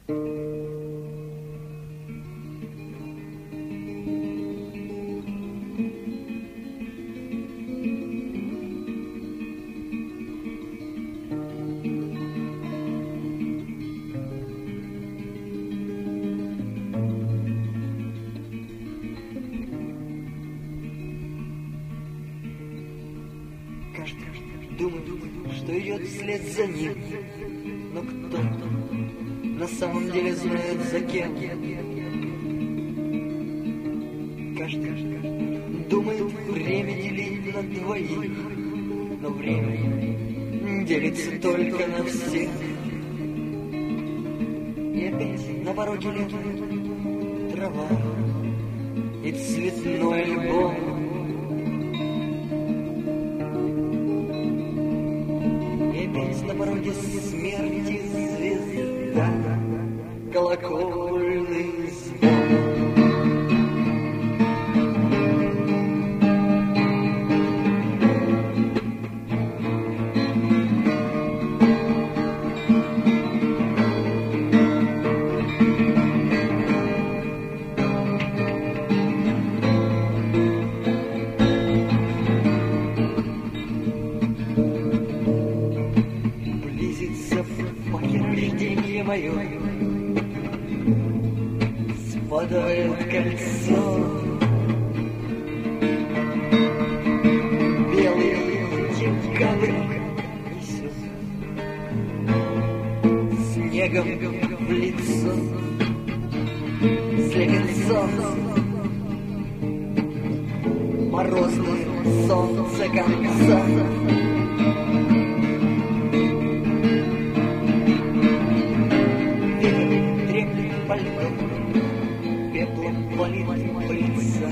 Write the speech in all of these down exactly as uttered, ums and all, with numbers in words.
Думаю, что идет вслед за ним, но кто на самом деле знает за кем. Каждый думает время делить на двоих, но время делится только на всех. И опять на пороге лета трава и цветной альбом. На пороге смерти звезда, колокольный звон. Рождение мое спадает кольцо, белый декабрь несет снегом в лицо, слепит солнце, морозное солнце конца. Пеплом валит по лица.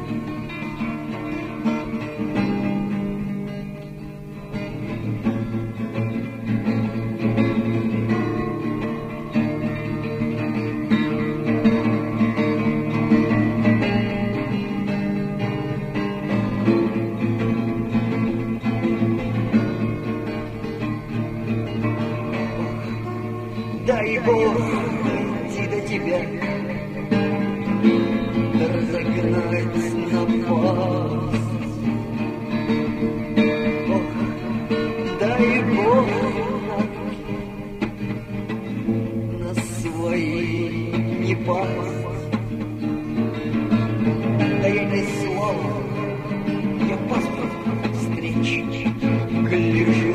Дай Бог дойти до тебя, разогнать напасть. Ох, дай Бог на свои не пасть. Дай мне слово, я паспорт встречи гляжу.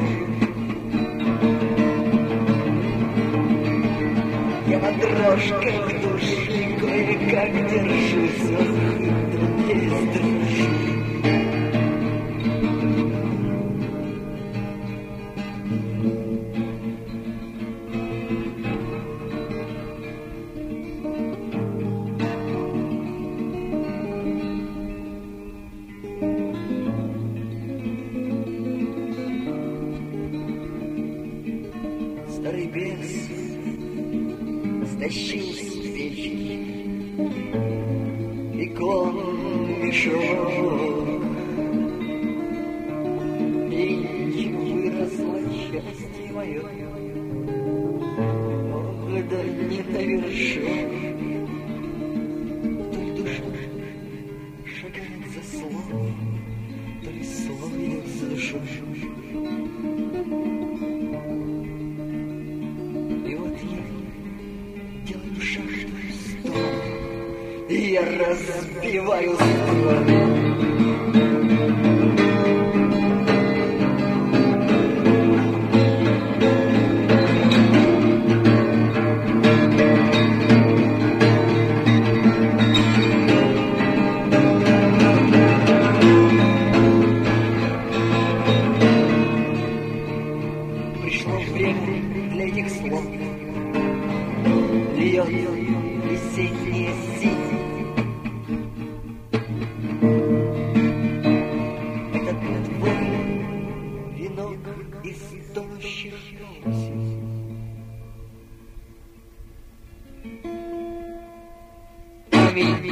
Я на дрожках души кое-как держусь, ох, здесь дрожу. Старый бес стащил с печки икон мешок, и выросло счастье мое. Ох, да не на вершок, то ли душа шагает за словом, то ли слово идет за душой. И вот я делаю шаг в сторону, и я разбиваю стороны. Пришло время для этих слов. Льет весенняя синь. Это твой венок из тонущих осень. Аминь.